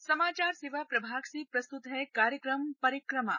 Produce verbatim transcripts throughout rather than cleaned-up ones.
समाचार सेवा प्रभाग से प्रस्तुत है कार्यक्रम परिक्रमा।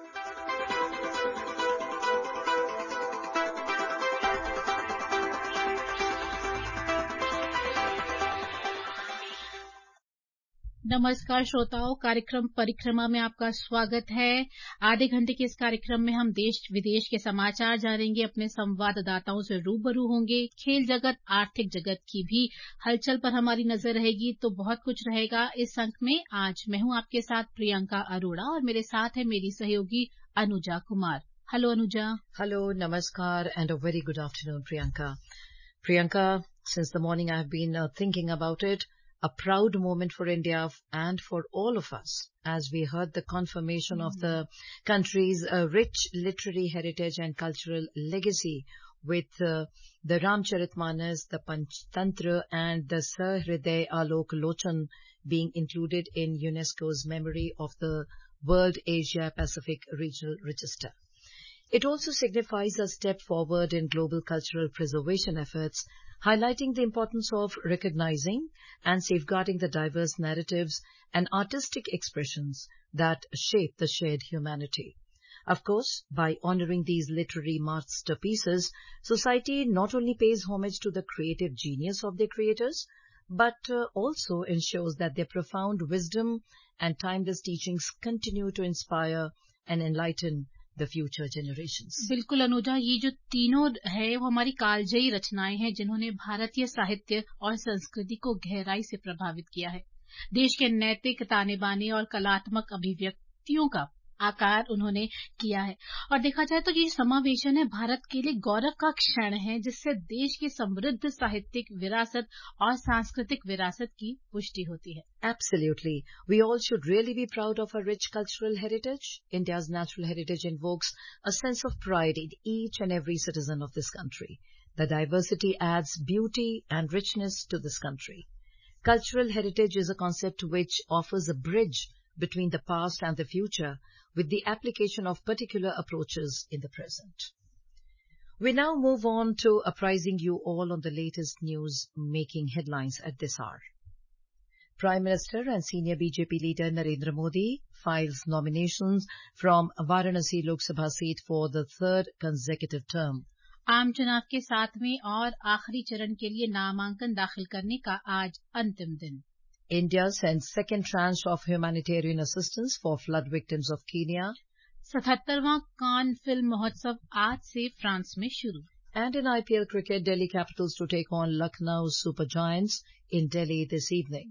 नमस्कार श्रोताओं, कार्यक्रम परिक्रमा में आपका स्वागत है। आधे घंटे के इस कार्यक्रम में हम देश विदेश के समाचार जानेंगे, अपने संवाददाताओं से रूबरू होंगे, खेल जगत, आर्थिक जगत की भी हलचल पर हमारी नजर रहेगी, तो बहुत कुछ रहेगा। इस अंक में आज मैं हूं आपके साथ प्रियंका अरोड़ा और मेरे साथ है मेरी सहयोगी Anuja Kumar. Hello Anuja. Hello, namaskar and a very good afternoon, Priyanka. Priyanka, since the morning I have been uh, thinking about it. A proud moment for India and for all of us as we heard the confirmation mm-hmm. of the country's uh, rich literary heritage and cultural legacy with uh, the Ramcharitmanas, the Panchtantra and the Sahriday Alok Lochan being included in UNESCO's Memory of the World Asia Pacific Regional Register. It also signifies a step forward in global cultural preservation efforts, highlighting the importance of recognizing and safeguarding the diverse narratives and artistic expressions that shape the shared humanity. Of course, by honoring these literary masterpieces, society not only pays homage to the creative genius of their creators, but uh, also ensures that their profound wisdom and timeless teachings continue to inspire and enlighten the future generations. बिल्कुल अनुजा, ये जो तीनों है वो हमारी कालजयी रचनाएं हैं जिन्होंने भारतीय साहित्य और संस्कृति को गहराई से प्रभावित किया है। देश के नैतिक ताने बाने और कलात्मक अभिव्यक्तियों का आकार उन्होंने किया है। और देखा जाए तो ये समावेशन है भारत के लिए गौरव का क्षण है, जिससे देश की समृद्ध साहित्यिक विरासत और सांस्कृतिक विरासत की पुष्टि होती है। Absolutely. We all should really be proud of our rich cultural heritage. India's natural heritage invokes a sense of pride in each and every citizen of this country. The diversity adds beauty and richness to this country. Cultural heritage is a concept which offers a bridge between the past and the future with the application of particular approaches in the present. We now move on to apprising you all on the latest news making headlines at this hour. Prime Minister and senior B J P leader Narendra Modi files nominations from Varanasi Lok Sabha seat for the third consecutive term. आम चुनाव के सातवें और आखिरी चरण के लिए नामांकन दाखिल करने का आज अंतिम दिन। India sends second tranche of humanitarian assistance for flood victims of Kenya. सतहत्तरवां कान फिल्म महोत्सव आज से फ्रांस में शुरू। And in I P L cricket, Delhi Capitals to take on Lucknow Super Giants in Delhi this evening.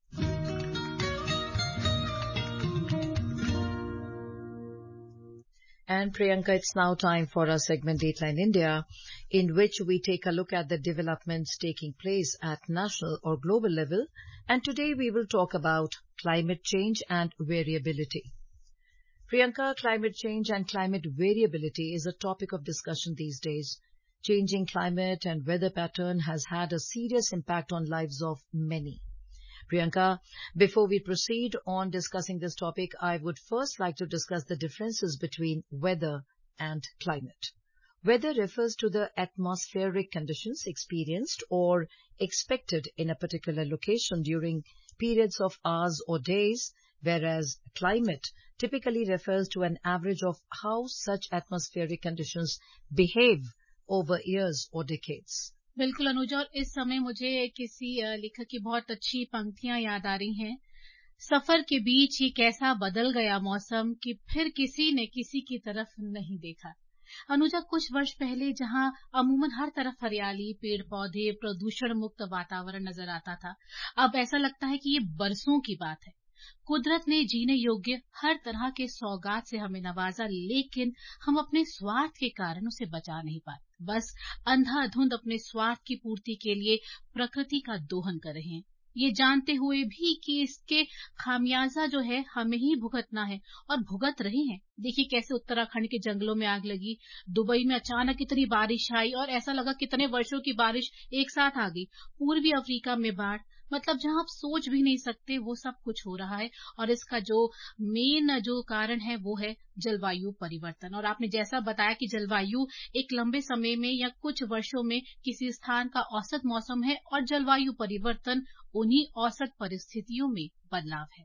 And Priyanka, it's now time for our segment Dateline India, in which we take a look at the developments taking place at national or global level. And today we will talk about climate change and variability. Priyanka, climate change and climate variability is a topic of discussion these days. Changing climate and weather pattern has had a serious impact on lives of many. Priyanka, before we proceed on discussing this topic, I would first like to discuss the differences between weather and climate. Weather refers to the atmospheric conditions experienced or expected in a particular location during periods of hours or days, whereas climate typically refers to an average of how such atmospheric conditions behave over years or decades. बिल्कुल अनुजा, और इस समय मुझे किसी लेखक की बहुत अच्छी पंक्तियां याद आ रही हैं। सफर के बीच ये कैसा बदल गया मौसम कि फिर किसी ने किसी की तरफ नहीं देखा। अनुजा, कुछ वर्ष पहले जहां अमूमन हर तरफ हरियाली, पेड़ पौधे, प्रदूषण मुक्त वातावरण नजर आता था, अब ऐसा लगता है कि ये बरसों की बात है। कुदरत ने जीने योग्य हर तरह के सौगात से हमें नवाजा, लेकिन हम अपने स्वार्थ के कारण उसे बचा नहीं पाए। बस अंधाधुंध अपने स्वार्थ की पूर्ति के लिए प्रकृति का दोहन कर रहे हैं, ये जानते हुए भी कि इसके खामियाजा जो है हमें ही भुगतना है, और भुगत रहे हैं। देखिए कैसे उत्तराखंड के जंगलों में आग लगी, दुबई में अचानक इतनी बारिश आई और ऐसा लगा कितने वर्षों की बारिश एक साथ आ गई, पूर्वी अफ्रीका में बाढ़, मतलब जहां आप सोच भी नहीं सकते वो सब कुछ हो रहा है। और इसका जो मेन जो कारण है वो है जलवायु परिवर्तन। और आपने जैसा बताया कि जलवायु एक लंबे समय में या कुछ वर्षों में किसी स्थान का औसत मौसम है, और जलवायु परिवर्तन उन्हीं औसत परिस्थितियों में बदलाव है।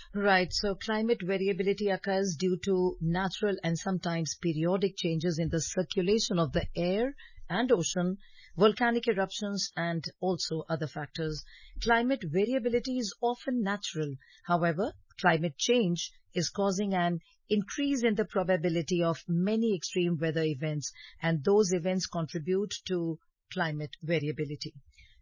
Right. So climate variability occurs due to natural and sometimes periodic changes in the circulation of the air and ocean, volcanic eruptions, and also other factors. Climate variability is often natural. However, climate change is causing an increase in the probability of many extreme weather events, and those events contribute to climate variability.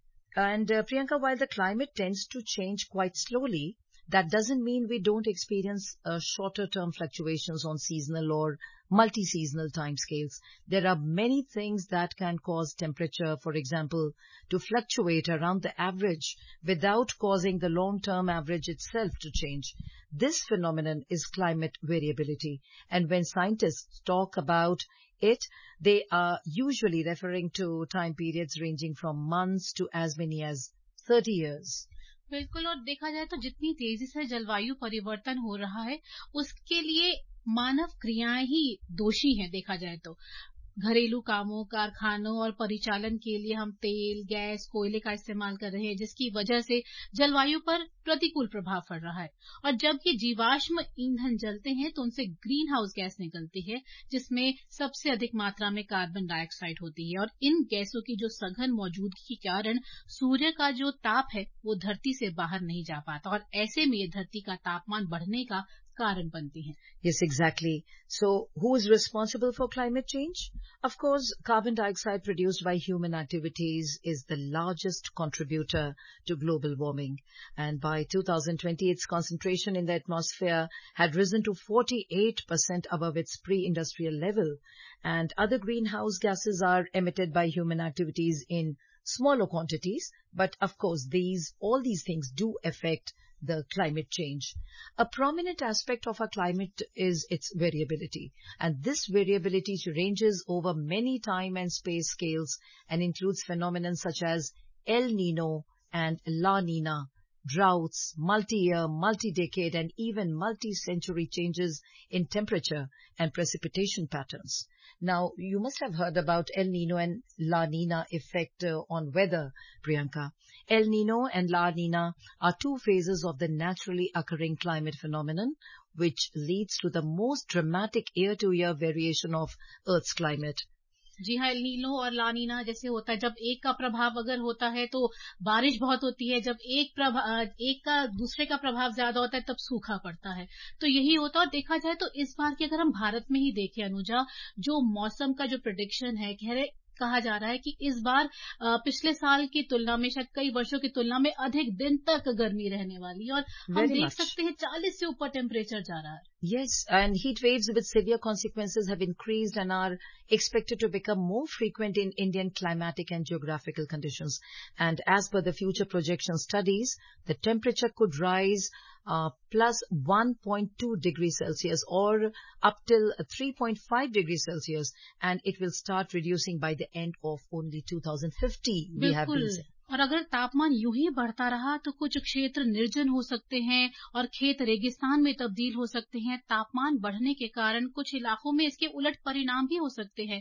And uh, Priyanka, while the climate tends to change quite slowly, that doesn't mean we don't experience uh, shorter-term fluctuations on seasonal or multi-seasonal timescales. There are many things that can cause temperature, for example, to fluctuate around the average without causing the long-term average itself to change. This phenomenon is climate variability. And when scientists talk about it, they are usually referring to time periods ranging from months to as many as thirty years. बिल्कुल और देखा जाए तो जितनी तेजी से जलवायु परिवर्तन हो रहा है उसके लिए मानव क्रियाएं ही दोषी हैं देखा जाए तो घरेलू कामों कारखानों और परिचालन के लिए हम तेल गैस कोयले का इस्तेमाल कर रहे हैं जिसकी वजह से जलवायु पर प्रतिकूल प्रभाव पड़ रहा है और जब ये जीवाश्म ईंधन जलते हैं तो उनसे ग्रीन हाउस गैस निकलती है जिसमें सबसे अधिक मात्रा में कार्बन डाइऑक्साइड होती है और इन गैसों की जो सघन मौजूदगी के कारण सूर्य का जो ताप है वो धरती से बाहर नहीं जा पाता और ऐसे में ये धरती का तापमान बढ़ने का कारण बनती हैं. Yes, exactly. So, who is responsible for climate change? Of course, carbon dioxide produced by human activities is the largest contributor to global warming. And by two thousand twenty, its concentration in the atmosphere had risen to forty-eight percent above its pre-industrial level. And other greenhouse gases are emitted by human activities in smaller quantities. But of course, these, all these things do affect the climate change. A prominent aspect of our climate is its variability, and this variability ranges over many time and space scales and includes phenomena such as El Nino and La Nina, droughts, multi-year, multi-decade, and even multi-century changes in temperature and precipitation patterns. Now, you must have heard about El Nino and La Nina effect uh, on weather, Priyanka. El Nino and La Nina are two phases of the naturally occurring climate phenomenon, which leads to the most dramatic year-to-year variation of Earth's climate. जी हाँ, El Nino और ला नीना जैसे होता है जब एक का प्रभाव अगर होता है तो बारिश बहुत होती है, जब एक प्रभाव एक का दूसरे का प्रभाव ज्यादा होता है तब सूखा पड़ता है. तो यही होता है. और देखा जाए तो इस बार की अगर हम भारत में ही देखें अनुजा, जो मौसम का जो प्रेडिक्शन है कह कहा जा रहा है कि इस बार पिछले साल की तुलना में शायद कई वर्षों की तुलना में अधिक दिन तक गर्मी रहने वाली है और हम Very देख much. सकते हैं चालीस से ऊपर टेम्परेचर जा रहा है. Yes, and heat waves with severe consequences have increased and are expected to become more frequent in Indian climatic and geographical conditions. And as per the future projection studies, the temperature could rise uh, plus one point two degrees Celsius or up till three point five degrees Celsius, and it will start reducing by the end of only two thousand fifty, we have been saying. और अगर तापमान यूं ही बढ़ता रहा तो कुछ क्षेत्र निर्जन हो सकते हैं और खेत रेगिस्तान में तब्दील हो सकते हैं. तापमान बढ़ने के कारण कुछ इलाकों में इसके उलट परिणाम भी हो सकते हैं.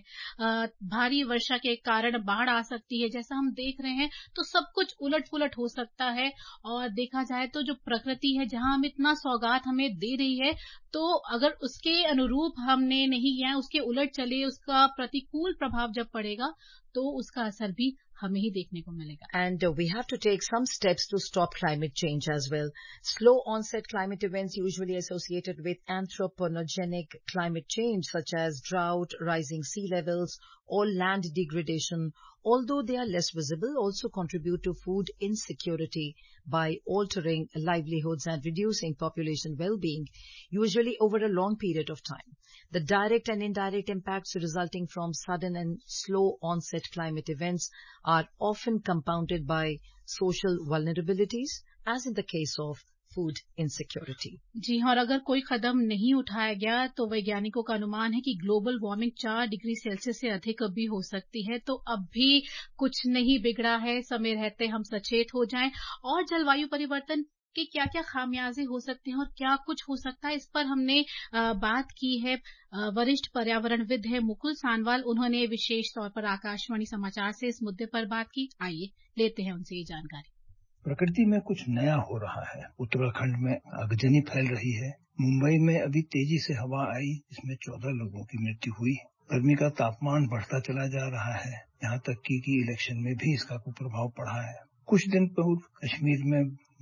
भारी वर्षा के कारण बाढ़ आ सकती है जैसा हम देख रहे हैं. तो सब कुछ उलट पुलट हो सकता है. और देखा जाए तो जो प्रकृति है जहां हम इतना सौगात हमें दे रही है तो अगर उसके अनुरूप हमने नहीं किया, उसके उलट चले, उसका प्रतिकूल प्रभाव जब पड़ेगा तो उसका असर भी हमें ही देखने को मिलेगा. And uh, we have to take some steps to stop climate change as well. Slow onset climate events usually associated with anthropogenic climate change such as drought, rising sea levels, or land degradation, although they are less visible, also contribute to food insecurity by altering livelihoods and reducing population well-being, usually over a long period of time. The direct and indirect impacts resulting from sudden and slow onset climate events are often compounded by social vulnerabilities, as in the case of food insecurity. जी हाँ, और अगर कोई कदम नहीं उठाया गया तो वैज्ञानिकों का अनुमान है कि ग्लोबल वार्मिंग चार डिग्री सेल्सियस से अधिक भी हो सकती है. तो अब भी कुछ नहीं बिगड़ा है. समय रहते हम सचेत हो जाएं. और जलवायु परिवर्तन के क्या क्या खामियाजे हो सकते हैं और क्या कुछ हो सकता है, इस पर हमने आ, बात की है. वरिष्ठ पर्यावरणविद है मुकुल सानवाल. उन्होंने विशेष तौर पर आकाशवाणी समाचार से इस मुद्दे पर बात की. आइए लेते हैं उनसे ये जानकारी. प्रकृति में कुछ नया हो रहा है। उत्तराखंड में आगजनी फैल रही है। मुंबई में अभी तेजी से हवा आई, जिसमें चौदह लोगों की मृत्यु हुई। गर्मी का तापमान बढ़ता चला जा रहा है। यहाँ तक कि, कि इलेक्शन में भी इसका कुप्रभाव पड़ा है। कुछ दिन पूर्व कश्मीर में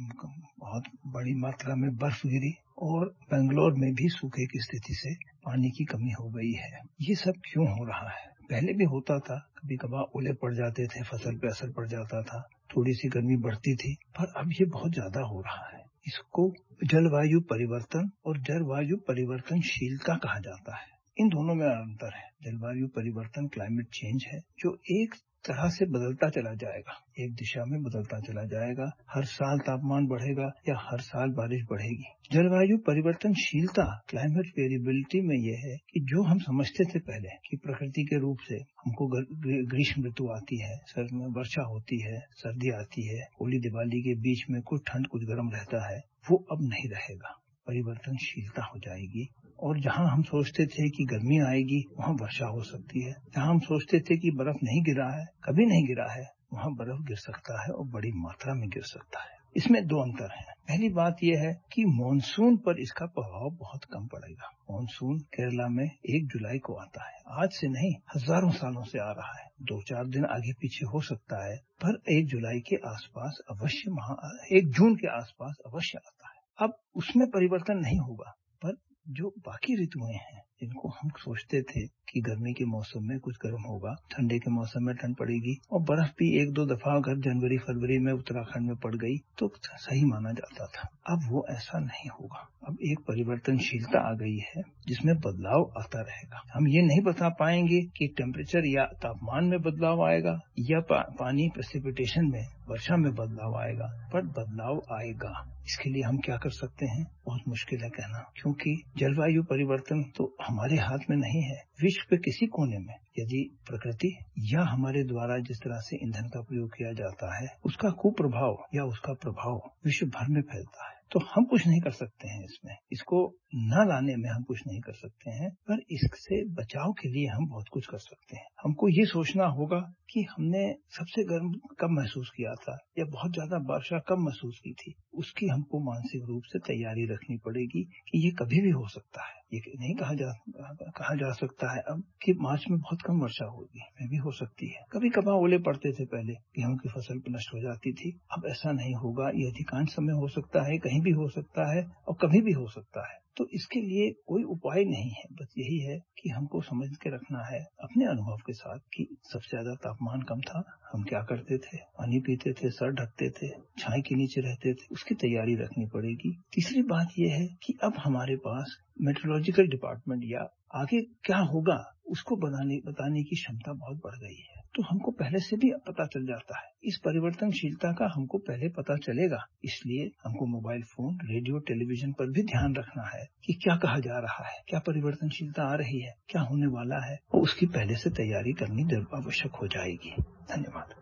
बहुत बड़ी मात्रा में बर्फ गिरी और बेंगलोर में भी सूखे की स्थिति से पानी की कमी हो गई है। ये सब क्यों हो रहा है? पहले भी होता था, कभी कभार ओले पड़ जाते थे, फसल पे असर पड़ जाता था, थोड़ी सी गर्मी बढ़ती थी, पर अब ये बहुत ज्यादा हो रहा है। इसको जलवायु परिवर्तन और जलवायु परिवर्तनशीलता कहा जाता है। इन दोनों में अंतर है। जलवायु परिवर्तन क्लाइमेट चेंज है, जो एक तरह से बदलता चला जाएगा, एक दिशा में बदलता चला जाएगा। हर साल तापमान बढ़ेगा या हर साल बारिश बढ़ेगी। जलवायु परिवर्तनशीलता क्लाइमेट वेरिएबिलिटी में यह है कि जो हम समझते थे पहले कि प्रकृति के रूप से हमको ग्रीष्म ऋतु आती है, सर्द में वर्षा होती है, सर्दी आती है, होली दिवाली के बीच में कुछ ठंड कुछ गर्म रहता है, वो अब नहीं रहेगा। परिवर्तनशीलता हो जाएगी और जहां हम सोचते थे कि गर्मी आएगी वहां वर्षा हो सकती है। जहां हम सोचते थे कि बर्फ नहीं गिरा है, कभी नहीं गिरा है, वहां बर्फ गिर सकता है और बड़ी मात्रा में गिर सकता है। इसमें दो अंतर हैं। पहली बात यह है कि मॉनसून पर इसका प्रभाव बहुत कम पड़ेगा। मॉनसून केरला में एक जुलाई को आता है, आज से नहीं, हजारों सालों से आ रहा है। दो चार दिन आगे पीछे हो सकता है, पर एक जुलाई के आसपास अवश्य महा एक जून के आसपास अवश्य आता है। अब उसमें परिवर्तन नहीं होगा, पर जो बाकी ऋतुएं हैं जिनको हम सोचते थे कि गर्मी के मौसम में कुछ गर्म होगा, ठंडे के मौसम में ठंड पड़ेगी और बर्फ भी एक दो दफा अगर जनवरी फरवरी में उत्तराखंड में पड़ गई तो सही माना जाता था। अब वो ऐसा नहीं होगा। अब एक परिवर्तनशीलता आ गई है जिसमें बदलाव आता रहेगा। हम ये नहीं बता पाएंगे कि टेम्परेचर या तापमान में बदलाव आएगा या पा, पानी प्रेसिपिटेशन में, वर्षा में बदलाव आएगा, पर बदलाव आएगा। इसके लिए हम क्या कर सकते हैं, बहुत मुश्किल है कहना, क्योंकि जलवायु परिवर्तन तो हमारे हाथ में नहीं है। विश्व के किसी कोने में यदि प्रकृति या हमारे द्वारा जिस तरह से ईंधन का प्रयोग किया जाता है, उसका कुप्रभाव या उसका प्रभाव विश्व भर में फैलता है, तो हम कुछ नहीं कर सकते हैं। इसमें इसको न लाने में हम कुछ नहीं कर सकते हैं, पर इससे बचाव के लिए हम बहुत कुछ कर सकते हैं। हमको ये सोचना होगा कि हमने सबसे गर्म कब महसूस किया था या बहुत ज्यादा वर्षा कब महसूस की थी, उसकी हमको मानसिक रूप से तैयारी रखनी पड़ेगी कि ये कभी भी हो सकता है। ये नहीं कहा जा कहा जा सकता है अब कि मार्च में बहुत कम वर्षा होगी, में भी हो सकती है। कभी कभार ओले पड़ते थे पहले, गेहूं की फसल नष्ट हो जाती थी, अब ऐसा नहीं होगा। ये अधिकांश समय हो सकता है, कहीं भी हो सकता है और कभी भी हो सकता है। तो इसके लिए कोई उपाय नहीं है, बस यही है कि हमको समझ के रखना है अपने अनुभव के साथ कि सबसे ज्यादा तापमान कम था, हम क्या करते थे, पानी पीते थे, सर ढकते थे, छाई के नीचे रहते थे, उसकी तैयारी रखनी पड़ेगी। तीसरी बात यह है कि अब हमारे पास मेट्रोलॉजिकल डिपार्टमेंट या आगे क्या होगा उसको बताने बताने की क्षमता बहुत बढ़ गई है, तो हमको पहले से भी पता चल जाता है। इस परिवर्तनशीलता का हमको पहले पता चलेगा, इसलिए हमको मोबाइल फोन, रेडियो, टेलीविजन पर भी ध्यान रखना है कि क्या कहा जा रहा है, क्या परिवर्तनशीलता आ रही है, क्या होने वाला है, और उसकी पहले से तैयारी करनी आवश्यक हो जाएगी। धन्यवाद।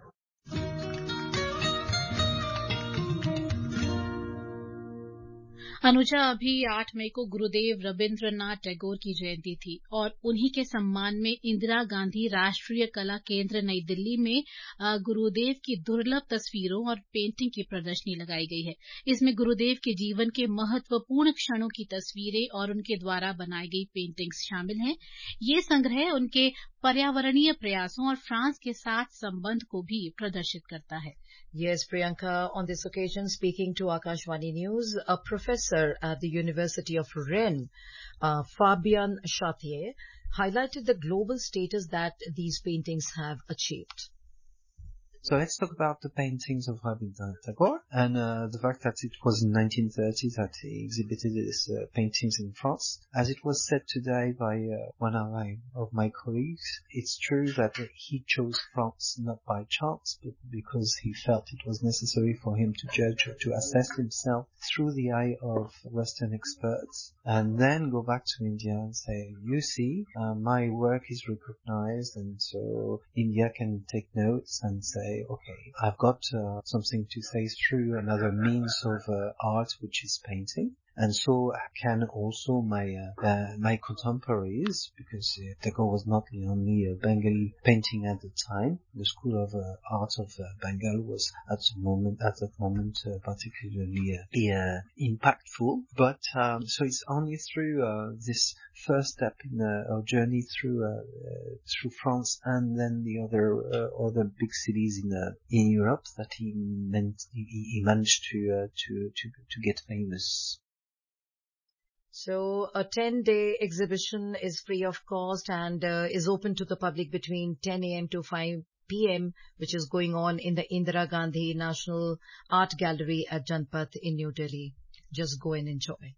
अनुजा, अभी आठ मई को गुरुदेव रविन्द्रनाथ टैगोर की जयंती थी और उन्हीं के सम्मान में इंदिरा गांधी राष्ट्रीय कला केंद्र नई दिल्ली में गुरुदेव की दुर्लभ तस्वीरों और पेंटिंग की प्रदर्शनी लगाई गई है। इसमें गुरुदेव के जीवन के महत्वपूर्ण क्षणों की तस्वीरें और उनके द्वारा बनाई गई पेंटिंग्स शामिल हैं। ये संग्रह उनके पर्यावरणीय प्रयासों और फ्रांस के साथ संबंध को भी प्रदर्शित करता है। Yes, Priyanka, on this occasion, speaking to Akashvani News, a professor at the University of Rennes, uh, Fabian Chartier, highlighted the global status that these paintings have achieved. So let's talk about the paintings of Rabindranath Tagore and uh, the fact that it was in nineteen thirty that he exhibited his uh, paintings in France. As it was said today by uh, one of my, of my colleagues, it's true that he chose France not by chance, but because he felt it was necessary for him to judge or to assess himself through the eye of Western experts, and then go back to India and say, you see, uh, my work is recognized, and so India can take notes and say, okay, I've got uh, something to say through another means of uh, art, which is painting. and so can also my uh, uh, my contemporaries, because uh, Tagore was not the only uh, Bengali painting at the time. The School of uh, Art of uh, Bengal was at the moment at that moment uh, particularly uh, uh, impactful. But um, so it's only through uh, this first step in uh, our journey through uh, uh, through France and then the other uh, other big cities in uh, in Europe that he meant he, he managed to uh, to to to get famous. So a ten-day exhibition is free of cost and uh, is open to the public between ten a.m. to five p.m., which is going on in the Indira Gandhi National Art Gallery at Janpath in New Delhi. Just go and enjoy.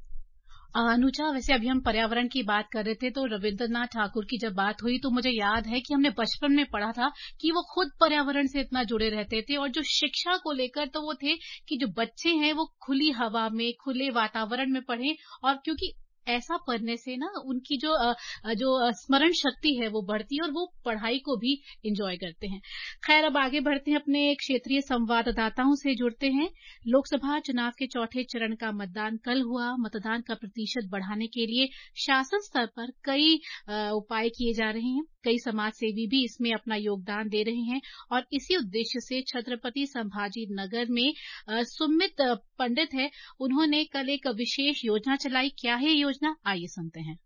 Anuja, वैसे अभी हम पर्यावरण की बात कर रहे थे तो रविंद्रनाथ ठाकुर की जब बात हुई तो मुझे याद है कि हमने बचपन में पढ़ा था कि वो खुद पर्यावरण से इतना जुड़े रहते थे और जो शिक्षा को लेकर तो वो थे कि जो बच्चे हैं वो खुली हवा में खुले वातावरण में पढ़ें, और क्योंकि ऐसा पढ़ने से ना उनकी जो जो स्मरण शक्ति है वो बढ़ती है और वो पढ़ाई को भी एंजॉय करते हैं। खैर, अब आगे बढ़ते हैं, अपने क्षेत्रीय संवाददाताओं से जुड़ते हैं। लोकसभा चुनाव के चौथे चरण का मतदान कल हुआ। मतदान का प्रतिशत बढ़ाने के लिए शासन स्तर पर कई उपाय किए जा रहे हैं। कई समाजसेवी भी इसमें अपना योगदान दे रहे हैं और इसी उद्देश्य से छत्रपति संभाजी नगर में सुमित पंडित है, उन्होंने कल एक विशेष योजना चलाई। क्या है योजना, आइए सुनते हैं।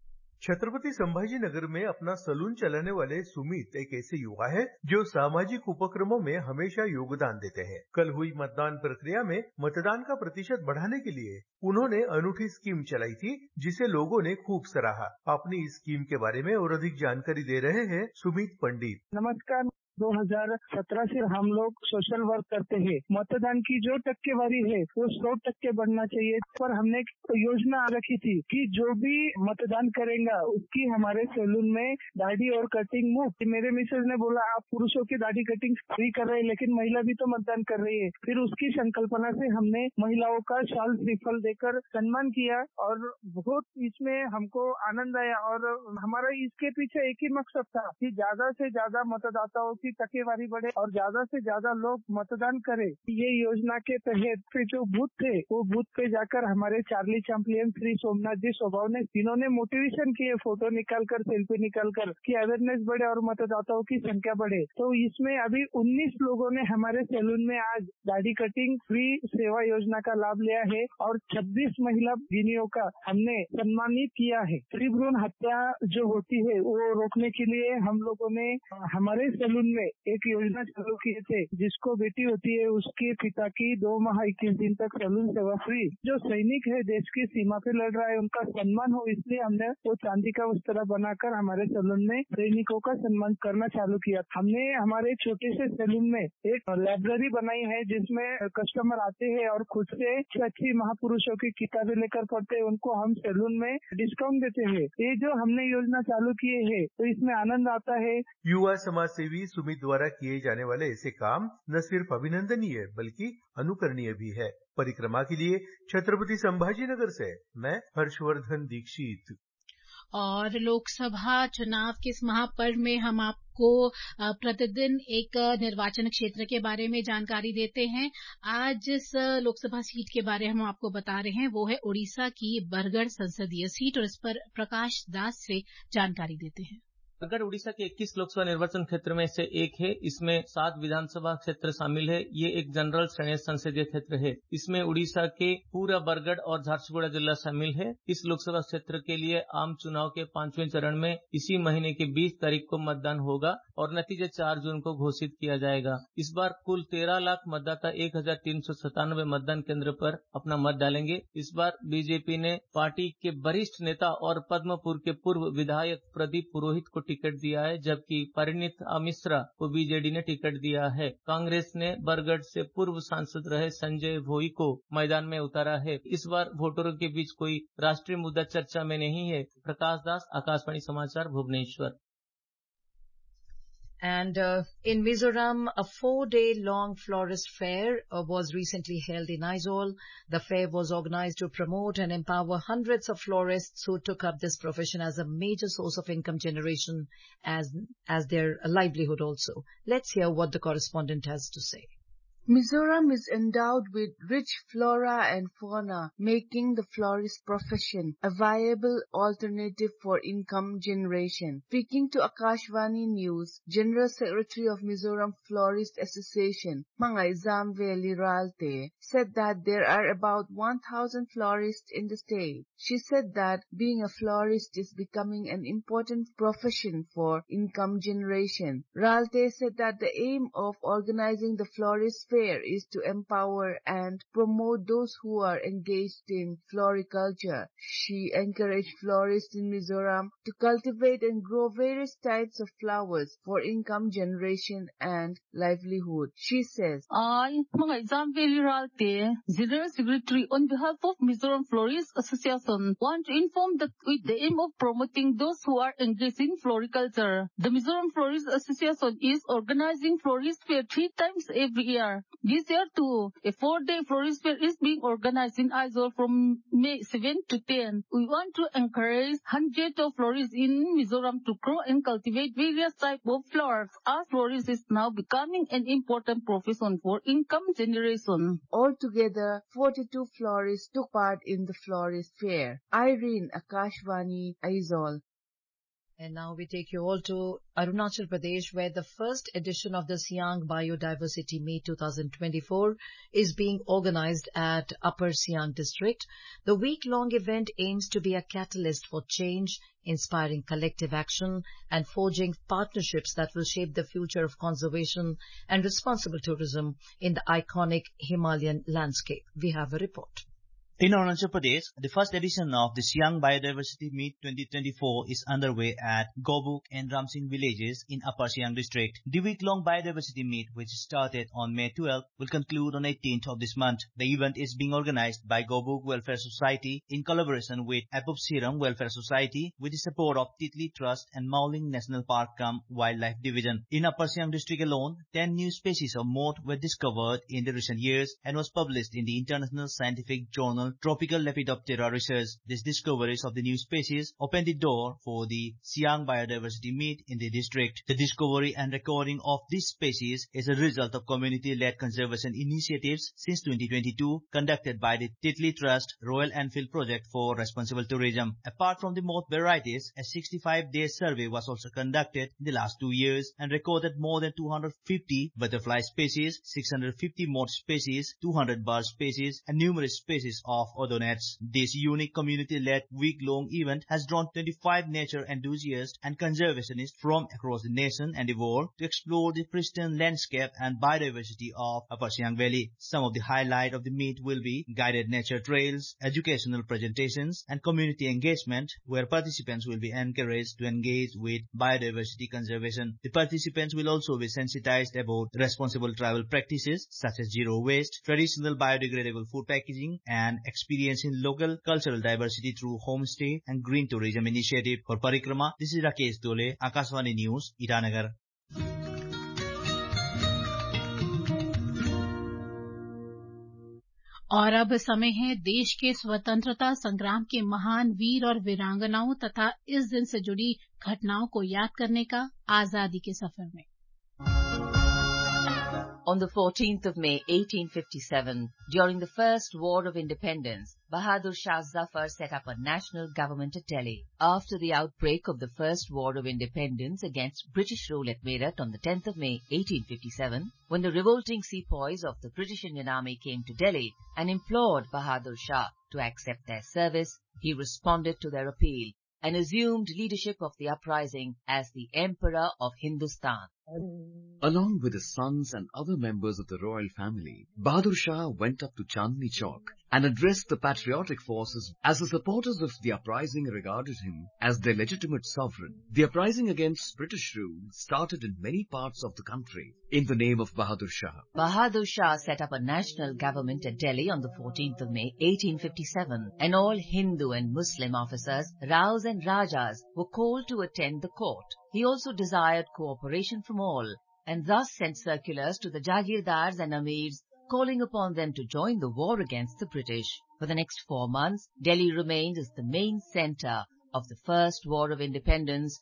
छत्रपति संभाजी नगर में अपना सलून चलाने वाले सुमित एक ऐसे युवा है जो सामाजिक उपक्रमों में हमेशा योगदान देते हैं। कल हुई मतदान प्रक्रिया में मतदान का प्रतिशत बढ़ाने के लिए उन्होंने अनूठी स्कीम चलाई थी, जिसे लोगों ने खूब सराहा। अपनी इस स्कीम के बारे में और अधिक जानकारी दे रहे हैं सुमित पंडित। नमस्कार। दो हज़ार सत्रह से हम लोग सोशल वर्क करते हैं। मतदान की जो टक्केवारी है वो सौ टक्के बढ़ना चाहिए, पर हमने योजना रखी थी कि जो भी मतदान करेगा उसकी हमारे सैलून में दाढ़ी और कटिंग मुफ्त। मेरे मिसेज ने बोला आप पुरुषों की दाढ़ी कटिंग फ्री कर रहे हैं लेकिन महिला भी तो मतदान कर रही है। फिर उसकी संकल्पना से हमने महिलाओं का शाल श्रीफल देकर सम्मान किया और बहुत इसमें हमको आनंद आया। और हमारा इसके पीछे एक ही मकसद था कि ज्यादा से ज्यादा मतदाताओं की टक्केवारी बढ़े और ज्यादा से ज्यादा लोग मतदान करें। ये योजना के तहत जो बूथ थे वो बूथ पे जाकर हमारे चार्ली चैंपियन, श्री सोमनाथ जी स्वभाव ने इन्होंने मोटिवेशन किए, फोटो निकालकर, सेल्फी निकालकर कि अवेयरनेस बढ़े और मतदाताओं की संख्या बढ़े। तो इसमें अभी उन्नीस लोगों ने हमारे सैलून में आज दाढ़ी कटिंग फ्री सेवा योजना का लाभ लिया है और छब्बीस महिला भगिनियों का हमने सम्मानित किया है। स्त्री भ्रूण हत्या जो होती है वो रोकने के लिए हम लोगों ने हमारे सैलून में एक योजना चालू किए थे, जिसको बेटी होती है उसके पिता की दो माह इक्कीस दिन तक सैलून सेवा फ्री। जो सैनिक है देश की सीमा पे लड़ रहा है उनका सम्मान हो, इसलिए हमने वो चांदी का वस्त्र बनाकर हमारे सैलून में सैनिकों का सम्मान करना चालू किया। हमने हमारे छोटे से सैलून में एक लाइब्रेरी बनाई है जिसमें कस्टमर आते हैं और खुद से अच्छी महापुरुषों की किताबें लेकर पढ़ते हैं, उनको हम सैलून में डिस्काउंट देते हैं। ये जो हमने योजना चालू किए है तो इसमें आनंद आता है। युवा समाज सेवी सुमित द्वारा किए जाने वाले ऐसे काम न सिर्फ अभिनंदनीय बल्कि अनुकरणीय भी है। परिक्रमा के लिए छत्रपति संभाजी नगर से मैं हर्षवर्धन दीक्षित। और लोकसभा चुनाव के इस महापर्व में हम आपको प्रतिदिन एक निर्वाचन क्षेत्र के बारे में जानकारी देते हैं। आज जिस लोकसभा सीट के बारे में हम आपको बता रहे हैं वो है उड़ीसा की बरगढ़ संसदीय सीट और इस पर प्रकाश दास से जानकारी देते हैं। बरगढ़ उड़ीसा के इक्कीस लोकसभा निर्वाचन क्षेत्र में से एक है। इसमें सात विधानसभा क्षेत्र शामिल है। ये एक जनरल श्रेणी संसदीय क्षेत्र है। इसमें उड़ीसा के पूरा बरगढ़ और झारसुगुड़ा जिला शामिल है। इस लोकसभा क्षेत्र के लिए आम चुनाव के पांचवें चरण में इसी महीने की बीस तारीख को मतदान होगा और नतीजे चार जून को घोषित किया जाएगा। इस बार कुल तेरह लाख मतदाता एक हजार तीन सौ सतानवे मतदान केंद्र पर अपना मत डालेंगे। इस बार बीजेपी ने पार्टी के वरिष्ठ नेता और पद्मपुर के पूर्व विधायक प्रदीप पुरोहित को टिकट दिया है, जबकि परिणीत मिश्रा को बीजेडी ने टिकट दिया है। कांग्रेस ने बरगढ़ से पूर्व सांसद रहे संजय भोई को मैदान में उतारा है। इस बार वोटरों के बीच कोई राष्ट्रीय मुद्दा चर्चा में नहीं है। प्रकाश दास, आकाशवाणी समाचार, Bhubaneswar. And uh, in Mizoram, a four-day-long florist fair uh, was recently held in Aizawl. The fair was organized to promote and empower hundreds of florists who took up this profession as a major source of income generation as as their livelihood also. Let's hear what the correspondent has to say. Mizoram is endowed with rich flora and fauna, making the florist profession a viable alternative for income generation. Speaking to Akashvani News, General Secretary of Mizoram Florist Association, Mangay Zamveli Ralte, said that there are about one thousand florists in the state. She said that being a florist is becoming an important profession for income generation. Ralte said that the aim of organizing the florist fair is to empower and promote those who are engaged in floriculture. She encouraged florists in Mizoram to cultivate and grow various types of flowers for income generation and livelihood. She says, I, Mangay Zamveli Ralte, General Secretary on behalf of Mizoram Florist Association, want to inform that with the aim of promoting those who are engaged in floriculture, the Mizoram Florist Association is organizing florist fair three times every year. This year too, a four-day florist fair is being organized in Aizawl from May seventh to tenth. We want to encourage hundreds of florists in Mizoram to grow and cultivate various types of flowers, as florist is now becoming an important profession for income generation. Altogether, forty-two florists took part in the florist fair. Irene, Akashvani, Aizawl. And now we take you all to Arunachal Pradesh, where the first edition of the Siang Biodiversity Meet twenty twenty-four is being organized at Upper Siang District. The week-long event aims to be a catalyst for change, inspiring collective action and forging partnerships that will shape the future of conservation and responsible tourism in the iconic Himalayan landscape. We have a report. In Arunachal Pradesh, the first edition of the Siang Biodiversity Meet twenty twenty-four is underway at Gobuk and Ramsing villages in Upper Siang district. The week-long Biodiversity Meet, which started on May twelfth, will conclude on eighteenth of this month. The event is being organized by Gobuk Welfare Society in collaboration with Apopsiram Welfare Society with the support of Titli Trust and Mauling National Park cum Wildlife Division. In Upper Siang district alone, ten new species of moth were discovered in the recent years and was published in the International Scientific Journal Tropical Lepidoptera Research. These discoveries of the new species opened the door for the Siang Biodiversity Meet in the district. The discovery and recording of these species is a result of community-led conservation initiatives since twenty twenty-two conducted by the Titli Trust Royal Enfield Project for Responsible Tourism. Apart from the moth varieties, a sixty-five day survey was also conducted in the last two years and recorded more than two hundred fifty butterfly species, six hundred fifty moth species, two hundred bird species, and numerous species of of odonats. This unique community-led week-long event has drawn twenty-five nature enthusiasts and conservationists from across the nation and the world to explore the pristine landscape and biodiversity of Upper Siang Valley. Some of the highlight of the meet will be guided nature trails, educational presentations, and community engagement, where participants will be encouraged to engage with biodiversity conservation. The participants will also be sensitized about responsible travel practices such as zero waste, traditional biodegradable food packaging, and experiencing local cultural diversity through homestay and green tourism initiative. For Parikrama, this is Rakesh Dole, Akashvani News, Itanagar. और अब समय है देश के स्वतंत्रता संग्राम के महान वीर और वीरांगनाओं तथा इस दिन से जुड़ी घटनाओं को याद करने का आजादी के सफर में. On the fourteenth of May eighteen fifty-seven, during the First War of Independence, Bahadur Shah Zafar set up a national government at Delhi. After the outbreak of the First War of Independence against British rule at Meerut on the tenth of May eighteen fifty-seven, when the revolting sepoys of the British Indian Army came to Delhi and implored Bahadur Shah to accept their service, he responded to their appeal and assumed leadership of the uprising as the Emperor of Hindustan. Along with his sons and other members of the royal family, Bahadur Shah went up to Chandni Chowk and addressed the patriotic forces as the supporters of the uprising regarded him as their legitimate sovereign. The uprising against British rule started in many parts of the country in the name of Bahadur Shah. Bahadur Shah set up a national government at Delhi on the fourteenth of May eighteen fifty-seven, and all Hindu and Muslim officers, Raos and Rajas were called to attend the court. He also desired cooperation from all, and thus sent circulars to the Jagirdars and Amirs, calling upon them to join the war against the British. For the next four months, Delhi remained as the main centre of the First War of Independence.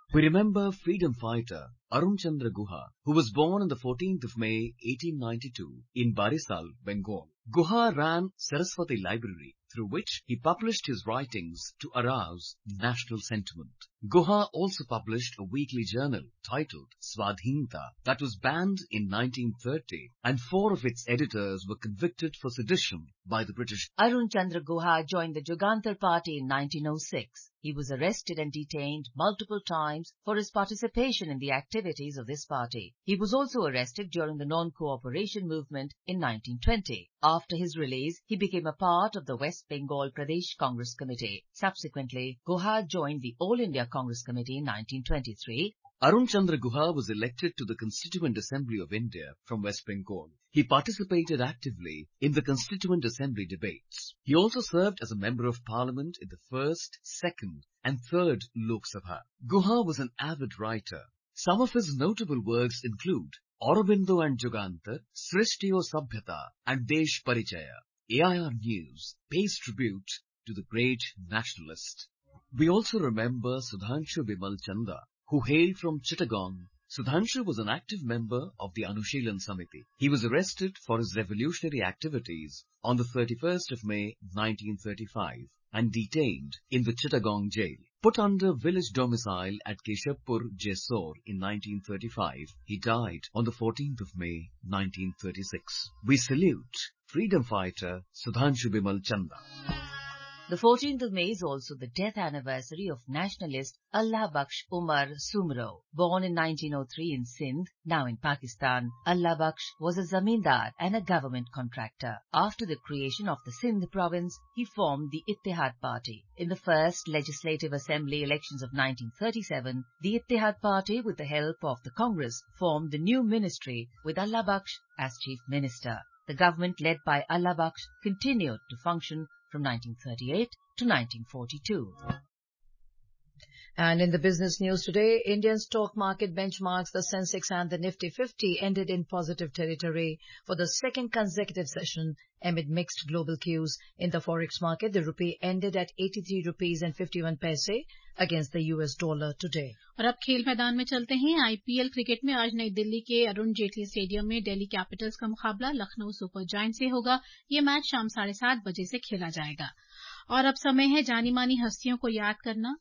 We remember freedom fighter Arun Chandra Guha, who was born on the fourteenth of May eighteen ninety-two in Barisal, Bengal. Guha ran Saraswati Library, through which he published his writings to arouse national sentiment. Guha also published a weekly journal titled Swadhinta that was banned in nineteen thirty, and four of its editors were convicted for sedition by the British. Arun Chandra Guha joined the Jugantar Party in nineteen oh six. He was arrested and detained multiple times for his participation in the activities of this party. He was also arrested during the non-cooperation movement in nineteen twenty. After his release, he became a part of the West Bengal Pradesh Congress Committee. Subsequently, Guha joined the All India Congress Committee in nineteen twenty-three. Arun Chandra Guha was elected to the Constituent Assembly of India from West Bengal. He participated actively in the Constituent Assembly debates. He also served as a Member of Parliament in the first, second and third Lok Sabha. Guha was an avid writer. Some of his notable works include Aurobindo and Jugantar, Srishtiyo Sabhyata and Desh Parichaya. A I R News pays tribute to the great nationalist. We also remember Sudhanshu Bimal Chanda, who hailed from Chittagong. Sudhanshu was an active member of the Anushilan Samiti. He was arrested for his revolutionary activities on the thirty-first of May nineteen thirty-five and detained in the Chittagong jail. Put under village domicile at Keshavpur, Jessore in nineteen thirty-five, he died on the fourteenth of May nineteen thirty-six. We salute freedom fighter Sudhanshu Bimal Chanda. The fourteenth of May is also the death anniversary of nationalist Allah Bakhsh Umar Sumro. Born in nineteen oh three in Sindh, now in Pakistan, Allah Bakhsh was a zamindar and a government contractor. After the creation of the Sindh province, he formed the Ittihad Party. In the first Legislative Assembly elections of nineteen thirty-seven, the Ittihad Party, with the help of the Congress, formed the new ministry with Allah Bakhsh as chief minister. The government led by Allah Bakhsh continued to function from nineteen thirty-eight to nineteen forty-two. And in the business news today, Indian stock market benchmarks, the Sensex and the Nifty fifty ended in positive territory for the second consecutive session amid mixed global cues. In the forex market, the rupee ended at eighty-three rupees and fifty-one paise against the U S dollar today. और अब खेल मैदान में चलते हैं। IPL cricket में आज नई दिल्ली के अरुण जेटली स्टेडियम में दिल्ली कैपिटल्स का मुकाबला लखनऊ सुपर जायंट से होगा। ये मैच शाम साढ़े सात बजे से खेला जाएगा। और अब समय है जानी मानी हस्तियों को याद करना।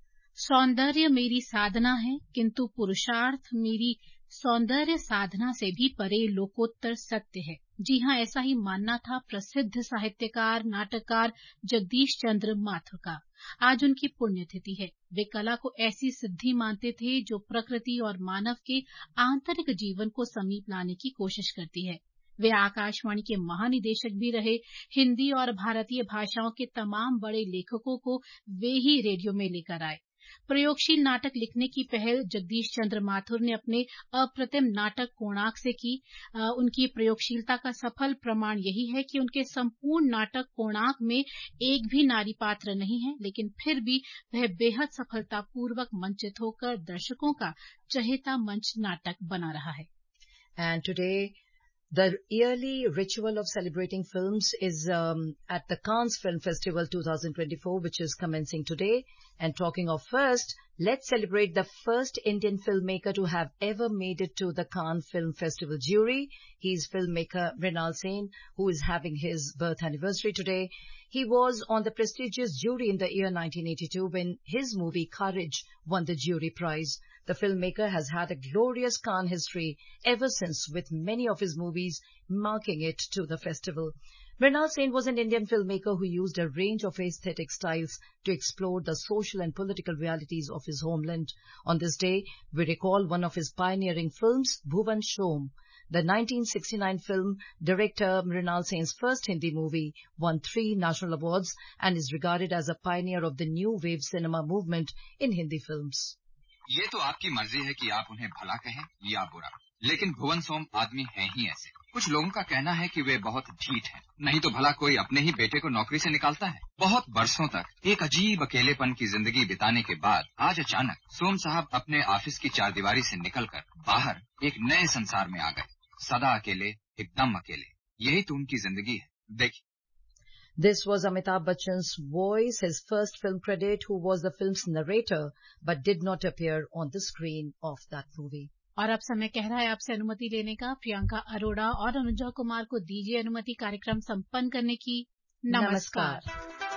सौंदर्य मेरी साधना है, किंतु पुरुषार्थ मेरी सौंदर्य साधना से भी परे लोकोत्तर सत्य है। जी हां, ऐसा ही मानना था प्रसिद्ध साहित्यकार नाटककार जगदीश चंद्र माथुर का। आज उनकी पुण्यतिथि है। वे कला को ऐसी सिद्धि मानते थे जो प्रकृति और मानव के आंतरिक जीवन को समीप लाने की कोशिश करती है। वे आकाशवाणी के महानिदेशक भी रहे। हिंदी और भारतीय भाषाओं के तमाम बड़े लेखकों को वे ही रेडियो में लेकर आए। प्रयोगशील नाटक लिखने की पहल जगदीश चंद्र माथुर ने अपने अप्रतिम नाटक कोणार्क से की। आ, उनकी प्रयोगशीलता का सफल प्रमाण यही है कि उनके संपूर्ण नाटक कोणार्क में एक भी नारी पात्र नहीं है, लेकिन फिर भी वह बेहद सफलतापूर्वक मंचित होकर दर्शकों का चहेता मंच नाटक बना रहा है। And today, the yearly ritual of celebrating films is um, at the Cannes Film Festival twenty twenty-four, which is commencing today. And talking of first, let's celebrate the first Indian filmmaker to have ever made it to the Cannes Film Festival jury. He's filmmaker Mrinal Sen, who is having his birth anniversary today. He was on the prestigious jury in the year nineteen eighty-two when his movie Courage won the jury prize. The filmmaker has had a glorious Cannes history ever since, with many of his movies marking it to the festival. Mrinal Sen was an Indian filmmaker who used a range of aesthetic styles to explore the social and political realities of his homeland. On this day, we recall one of his pioneering films, Bhuvan Shom. The nineteen sixty-nine film, director Mrinal Sen's first Hindi movie, won three national awards and is regarded as a pioneer of the new wave cinema movement in Hindi films. ये तो आपकी मर्जी है कि आप उन्हें भला कहें या बुरा, लेकिन भुवन सोम आदमी हैं ही ऐसे। कुछ लोगों का कहना है कि वे बहुत ढीठ हैं, नहीं तो भला कोई अपने ही बेटे को नौकरी से निकालता है। बहुत बरसों तक एक अजीब अकेलेपन की जिंदगी बिताने के बाद आज अचानक सोम साहब अपने ऑफिस की चारदीवारी से निकलकर बाहर एक नए संसार में आ गए। सदा अकेले, एकदम अकेले, यही तो उनकी जिंदगी है। देखिए। This was Amitabh Bachchan's voice, his first film credit, who was the film's narrator but did not appear on the screen of that movie. और अब समय कह रहा है आपसे अनुमति लेने का। प्रियंका अरोड़ा और अनुजा कुमार को दीजिए अनुमति कार्यक्रम संपन्न करने की। नमस्कार, नमस्कार।